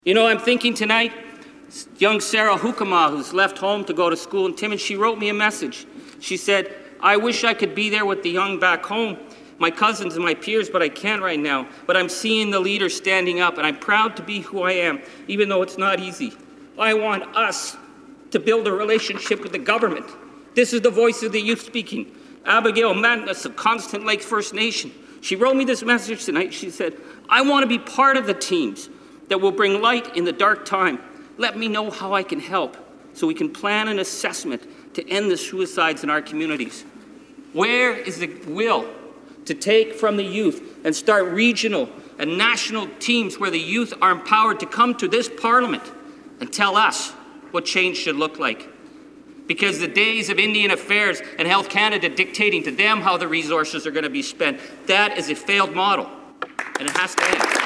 You know, I'm thinking tonight, young Sarah Hukama, who's left home to go to school in Timmins, she wrote me a message. She said, I wish I could be there with the young back home, my cousins and my peers, but I can't right now. But I'm seeing the leaders standing up, and I'm proud to be who I am, even though it's not easy. I want us to build a relationship with the government. This is the voice of the youth speaking. Abigail Magnus of Constant Lakes First Nation. She wrote me this message tonight. She said, I want to be part of the teams that will bring light in the dark time. Let me know how I can help so we can plan an assessment to end the suicides in our communities. Where is the will to take from the youth and start regional and national teams where the youth are empowered to come to this Parliament and tell us what change should look like? Because the days of Indian Affairs and Health Canada dictating to them how the resources are going to be spent, that is a failed model, and it has to end.